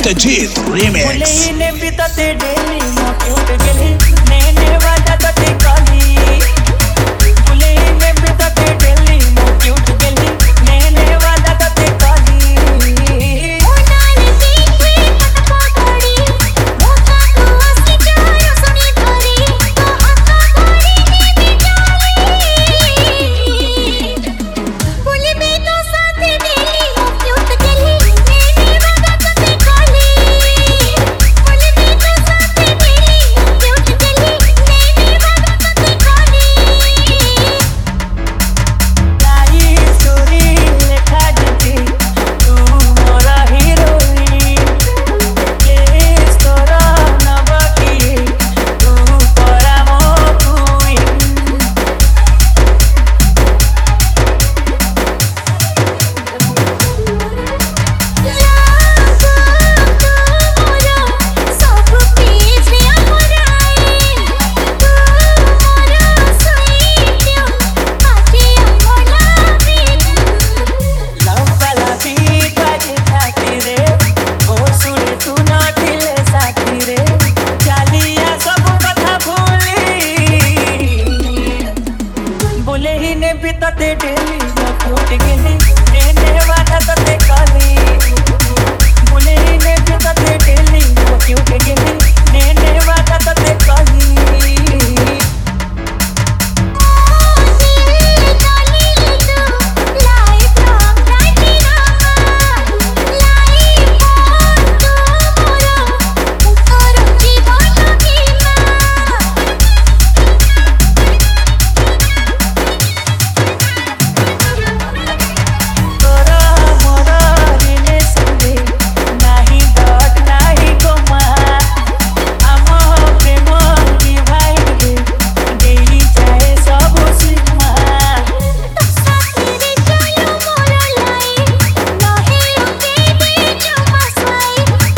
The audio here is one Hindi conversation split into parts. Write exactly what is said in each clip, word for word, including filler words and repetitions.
सत्यजीत रीमिक्स। ने बिताते डेली ना क्यूट गेली नेने वाला तते काली बुले ने बिताते डेली ना क्यूट गेली नेने वाला तते काली ओनाले देखवे पता पड़ी मोटा तो आसी जायो सुनी धरी तो आका घड़ी ने बिचारी बुले में तो साथे डेली ना क्यूट गेली नेने वाला तते काली बिताते डेली ना क्यूट गेली नेने वाला तते काली बुले ने बिताते डेली ना क्यूट गेली नेने वाला तते काली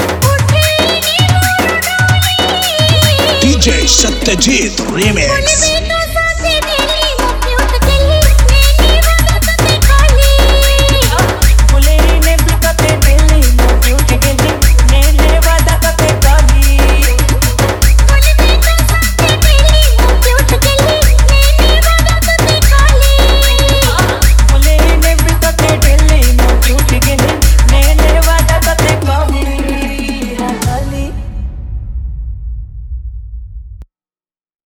सत्यजीत रीमिक्स।